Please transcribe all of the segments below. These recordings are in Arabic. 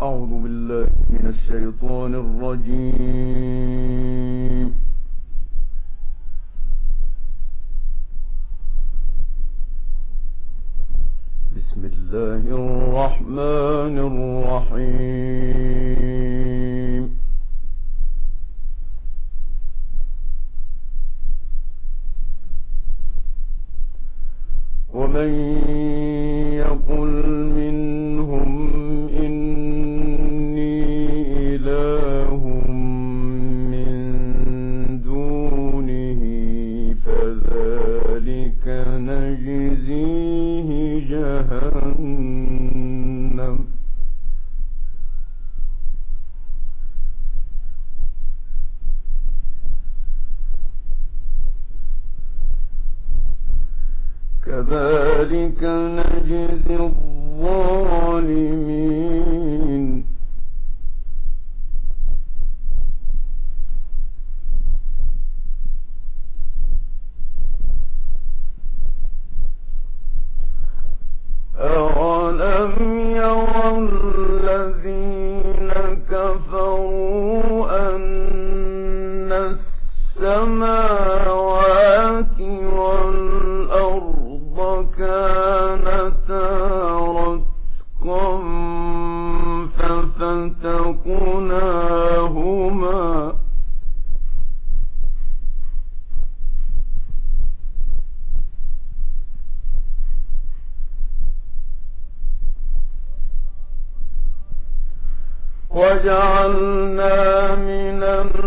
أعوذ بالله من الشيطان الرجيم. بسم الله الرحمن الرحيم. ومن يقل منهم إني إله من دونه فذلك نجزيه جهنم كذلك نجزي الظالمين. أولم يرى الذين كفروا أن السماوات والأرض كانتا رتقا ففتقناهما وجعلنا من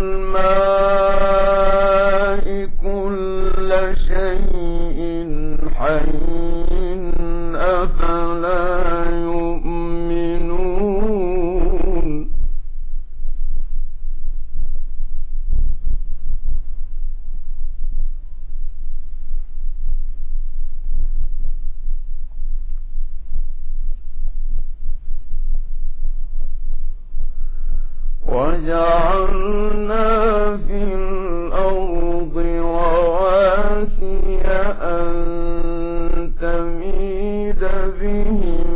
الماء كل شيء حي أفلا يؤمنون. وجعلنا في الأرض رواسي أن تميد بهم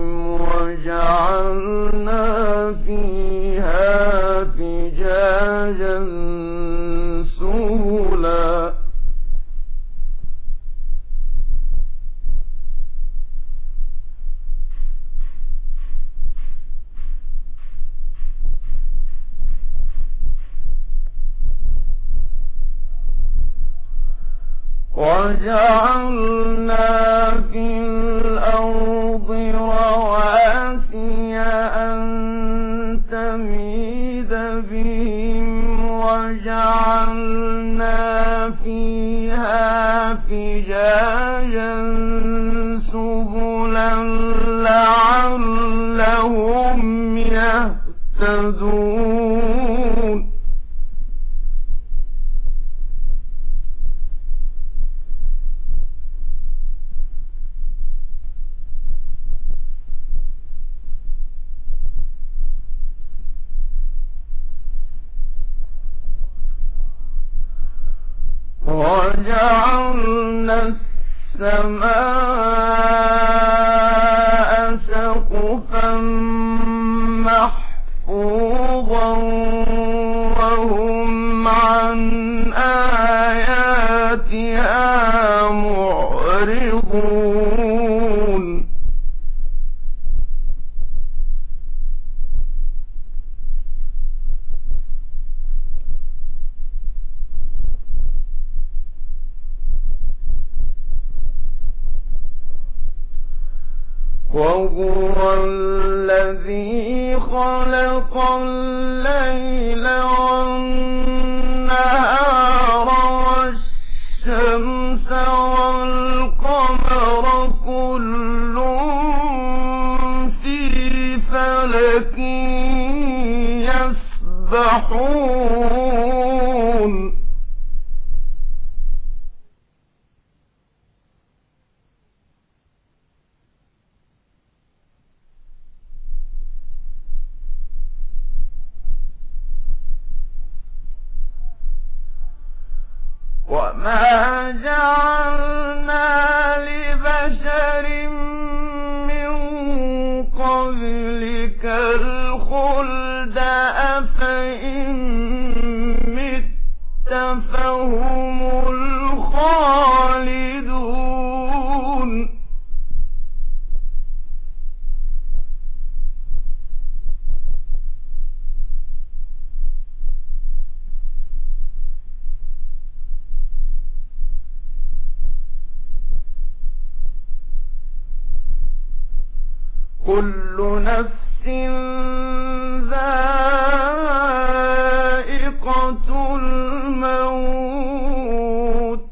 وجعلنا فيها فجاجا سبلا وجعلنا في الأرض رواسي أن تميد بهم وجعلنا فيها فجاجا سبلا لعلهم يهتدون. وجعلنا السماء سقفا محفوظا وهم عن آياتها معرضون. وهو الذي خلق الليل والنهار والشمس والقمر كل في فلك يسبحون. وما جعلنا لبشر من قبلك الخلد كل نفس ذائقة الموت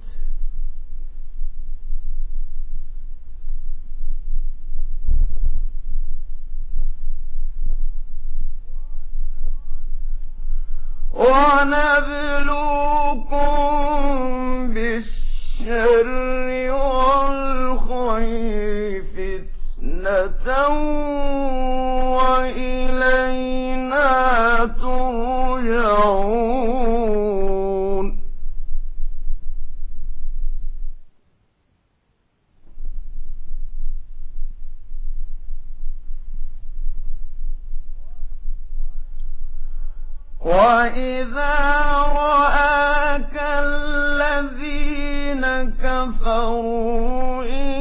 ونبلوكم بالشر والخير فتنة وإلينا ترجعون وإذا رآك الذين كفروا إن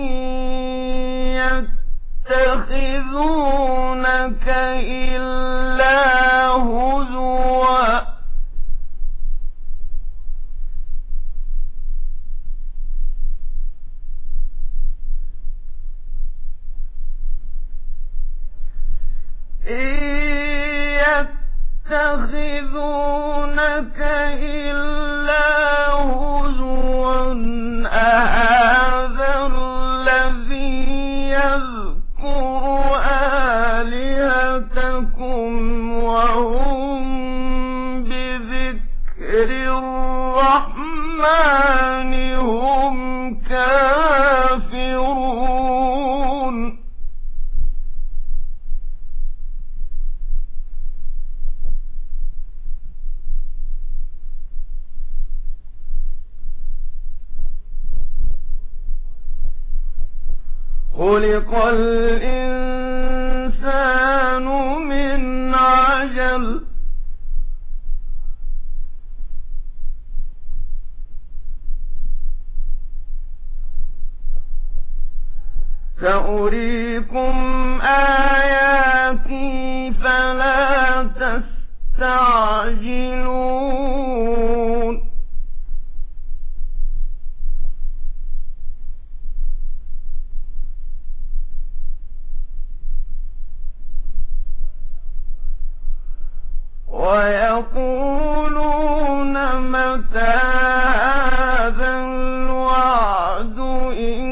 يتخذونك إلا هزوا يتخذونك إلا هزوا أهذا الذي يذكر آلهتكم وهم بذكر الرحمن هم كافرون خلق الإنسان من عجل سأريكم آياتي فلا تستعجلون ويقولون متى هذا الوعد إن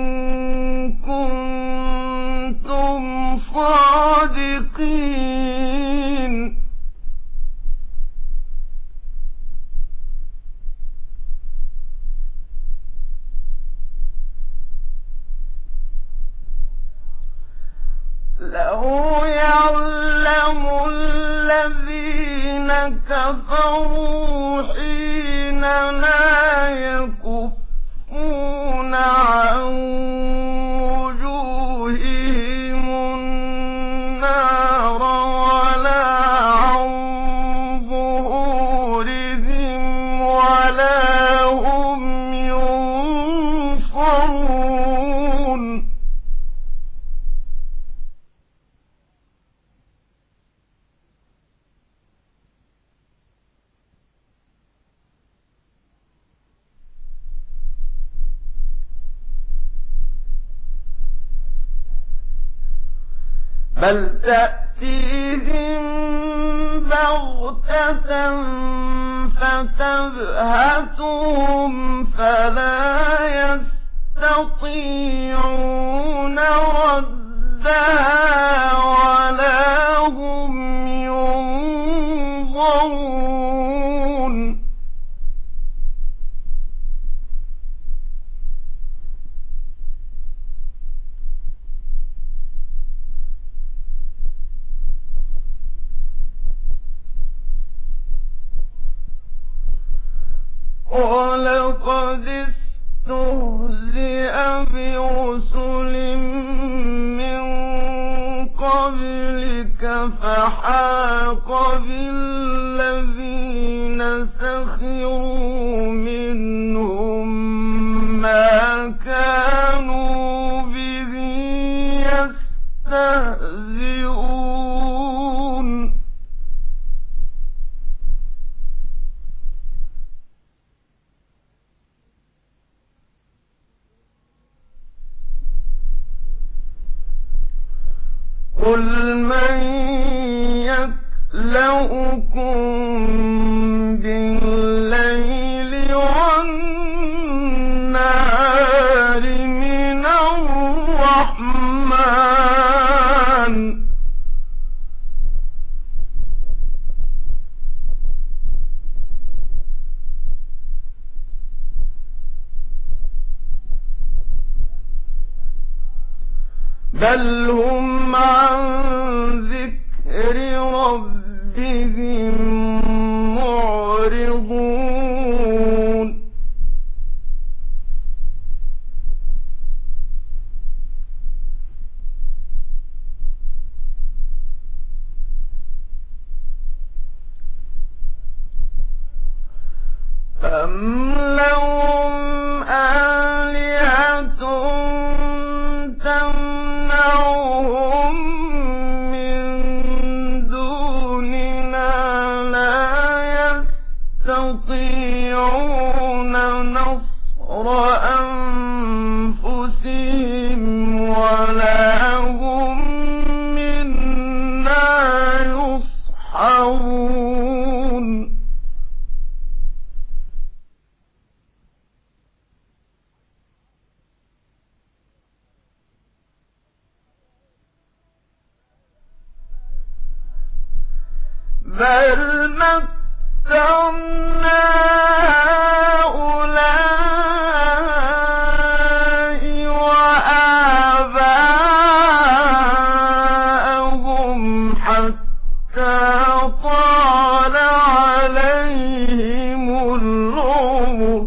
كنتم صادقين لو يعلم الذين كفروا حين لا يكفون عن وجوههم النار ولا عن ظهورهم ولا هم ينصرون بل تأتيهم بغتة فتبهتهم فلا يستطيعون ردها ولا هم ينظرون ولقد استهزئ برسل من قبلك فحاق بالذين سخروا منهم ما كانوا به يستهزئون قل من يكلؤكم بالليل والنهار من الرحمن بل هم عن ذكر ربهم معرضون أم لهم آلهة تمنعهم من دوننا لا يستطيعون نصر أنفسهم ولا هم منا يصحبون بل متعنا هؤلاء وآباءهم حتى طال عليهم العمر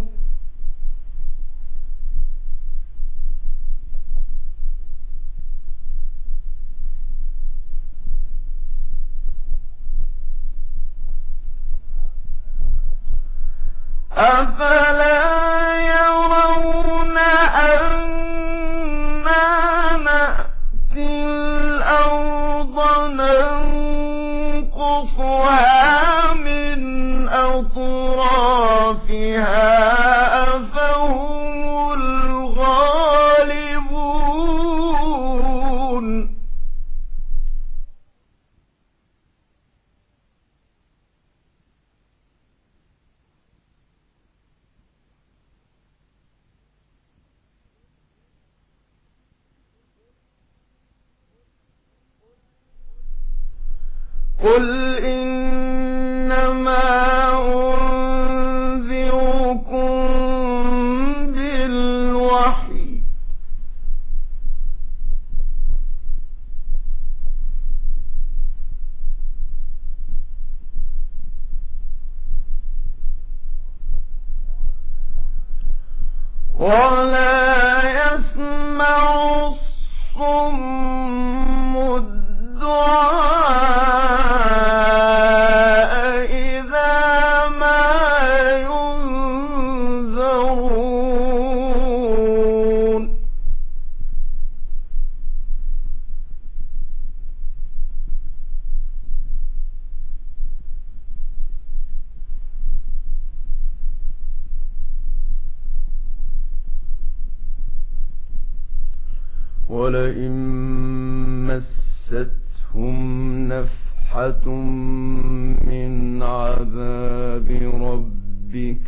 أفلا يرون أنا نأتي الأرض ننقصها من أطرافها أفهم الغالبون قل إنما أنذركم بالوحي ولا يسمع الصم الدعاء إذا ما ينذرون ولئن مستهم نفحة من عذاب ربك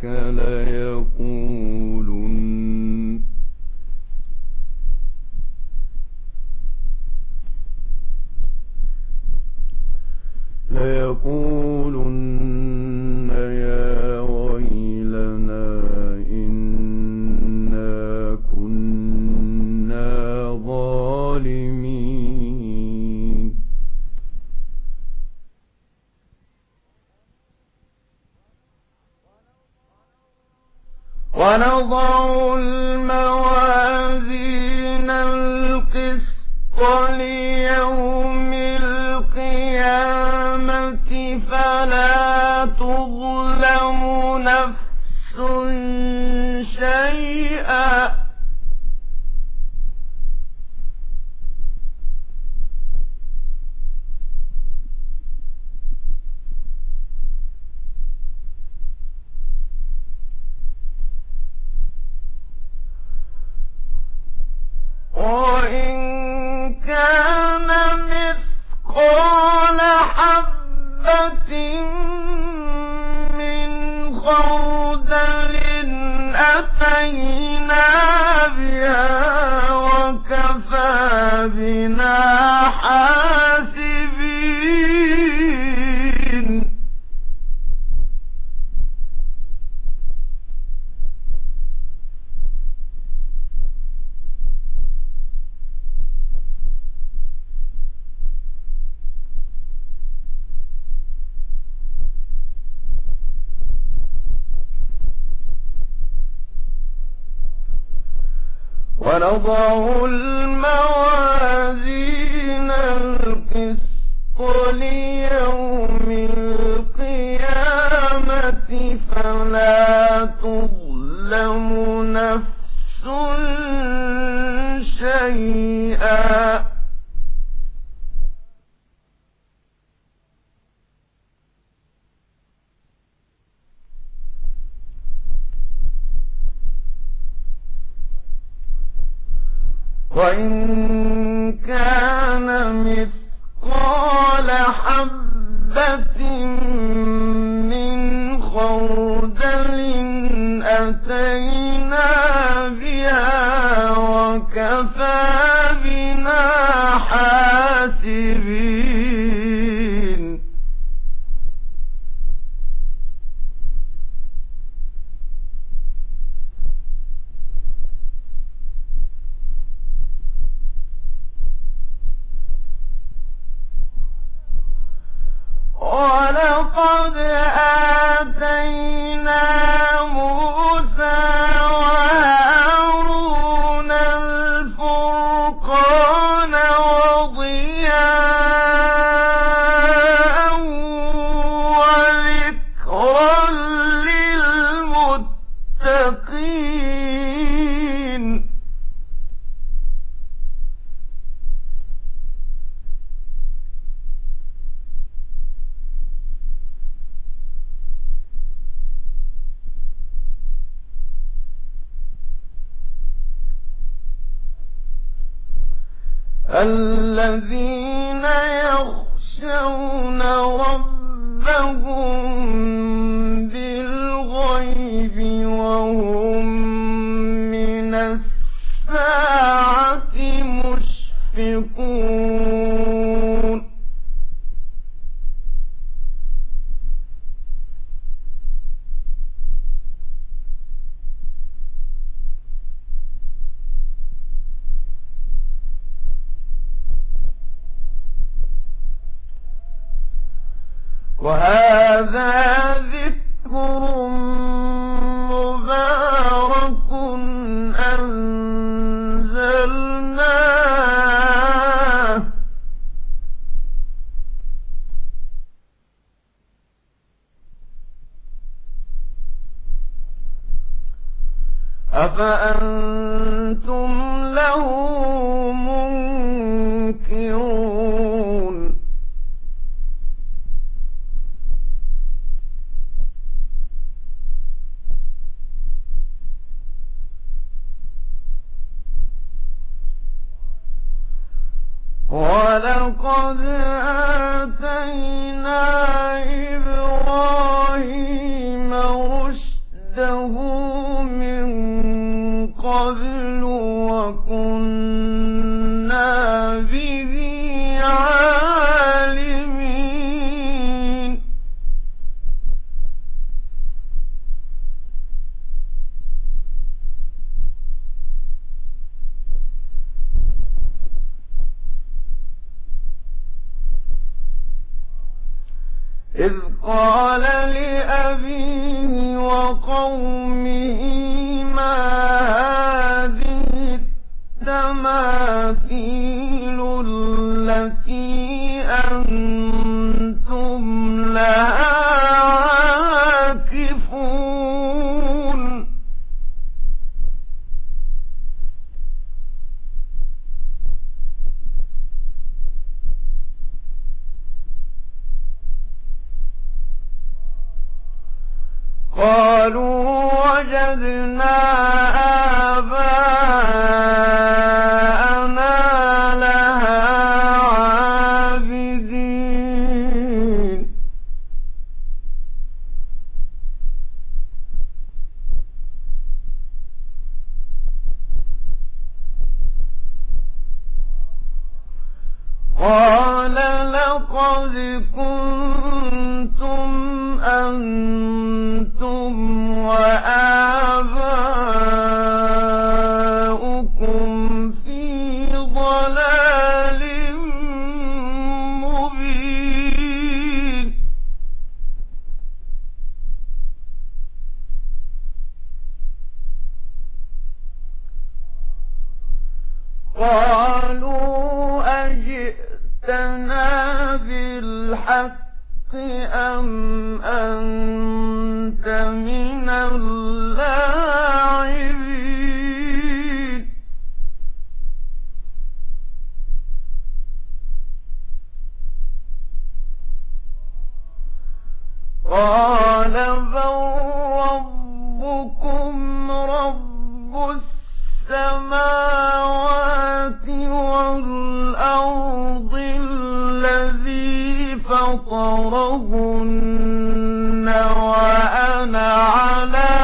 ليقولن يا ويلنا إنا كنا ظالمين ونضع الموازين القسط ليوم القيامة فلا تظلم نفس شيئا وإن كان مثل خردل أتينا بها وكفى بنا حاسبين ونضع الموازين القسط ليوم القيامة فلا تظلم نفس شيئا وإن كان مثقال حبة من خردل أتينا بها وكفى بنا حاسبين ولقد آتينا موسى وهارون الفرقان وضياء وذكرا للمتقين الذين يخشون ربهم بالغيب وهم من الساعة مشفقون وهذا ذكر مبارك أنزلناه أفأنتم له منكرون ولقد آتينا إبراهيم رشده من قبل وكنا به عالمين إذ قال لأبيه وقومه ما هذه التماثيل التي أنتم لها عاكفون قالوا وجدنا آباءنا لها عابدين قال لقد كنتم أنتم وآباؤكم في ضلال مبين. قالوا أجئتنا بالحق أم أنت من اللاعبين. قال بل ربكم رب السماوات والأرض الذي فطرهن وأنا على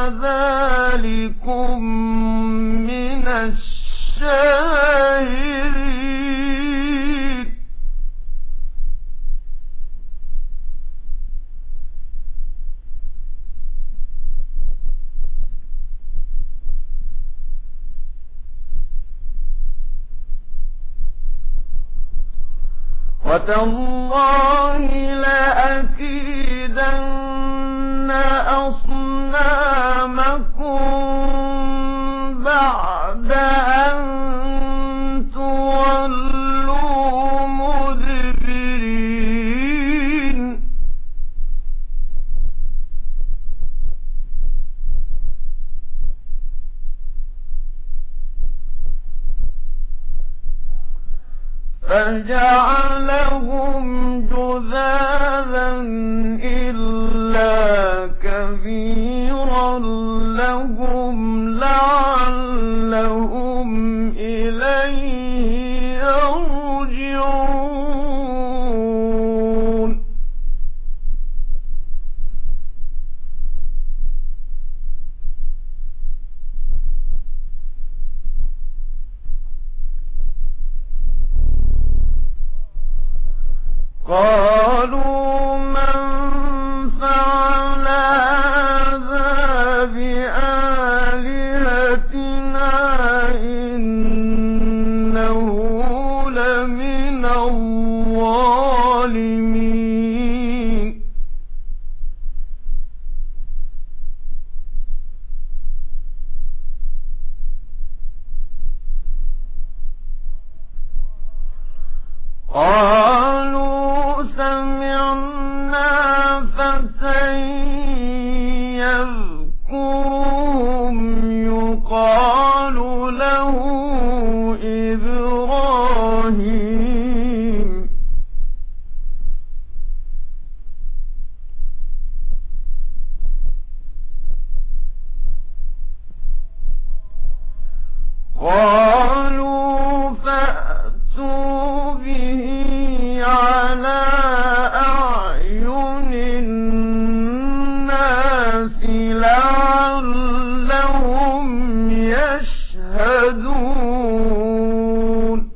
ذلكم من الشاهدين. وتالله لأكيدن أصنامكم بعد أن تولوا مدبرين. فجعلهم جذاذا إلا كبيرا لهم لعلهم إليه يرجعون. قالوا من فعل هذا بآلهتنا إنه لمن الظالمين. قالوا سمعنا فتى يذكرهم يقال له إبراهيم. قالوا فأتوا به على أعين الناس لعلهم يشهدون.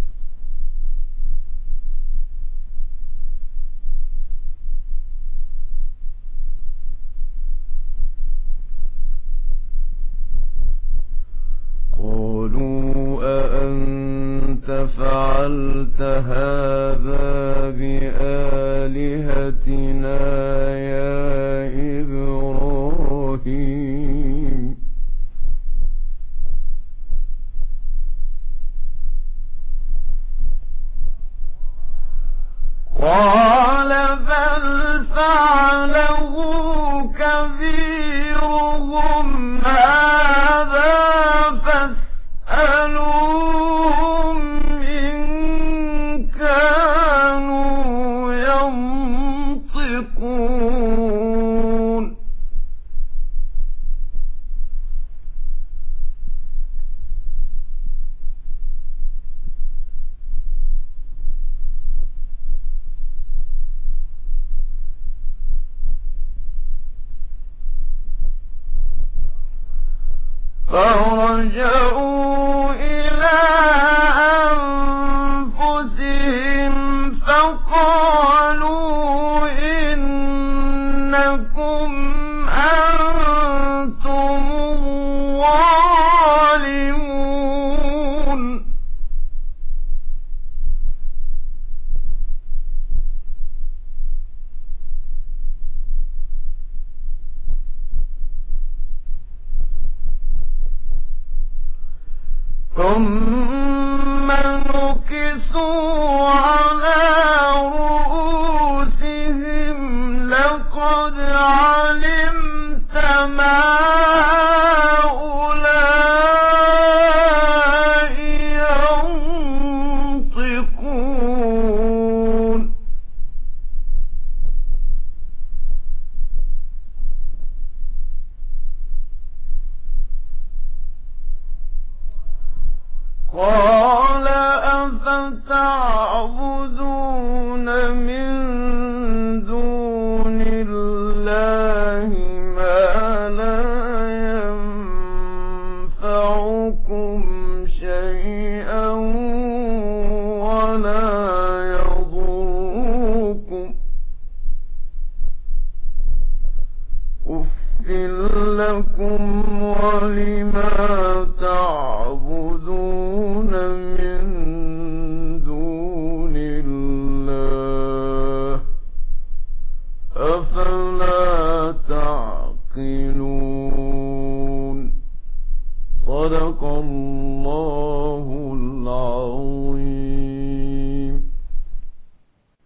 قالوا أأنت فعلت هذا بآلهتنا يا إبراهيم. قال بل فعله كبيرهم هذا فاسألوهم إن كانوا ينطقون. فرجعوا إلى أنفسهم لقالوا إنكم أنتم الظالمون ثم نكسوا على رؤوسهم لقد علمت ما هؤلاء ينطقون قال أفتعبدون من دون الله ما لا ينفعكم شيئا ولا يضركم أُفٍّ لكم ولما تعبدون من دون الله أفلا تعقلون صدق الله